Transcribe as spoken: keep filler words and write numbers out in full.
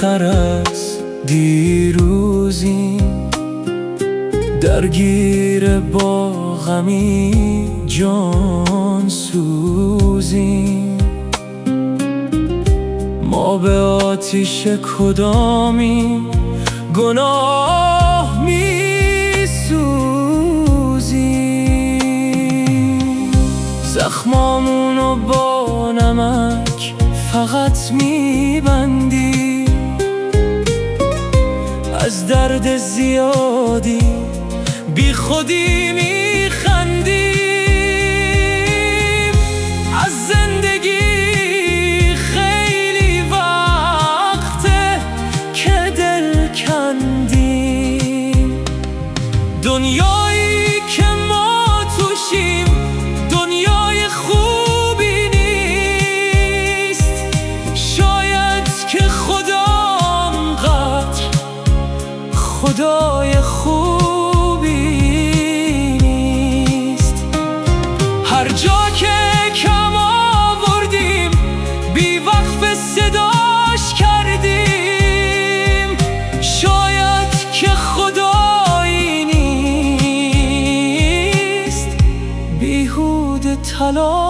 بهتر از دیروزیم، درگیر با غمی جان سوزیم. ما به آتیش کدامیم گناه می سوزیم. زخمامونو با نمک فقط می بندیم، از درد زیادی بی خودی می خندیم. از زندگی خیلی وقته که دل کندیم. دنیایی که ما توشیم دنیای خوبی نیست، شاید که خدا انقدر خدای خوبی نیست. هر جا که کم آوردیم بی وقف صداش کردیم، شاید که خدایی نیست، بیهوده تلاش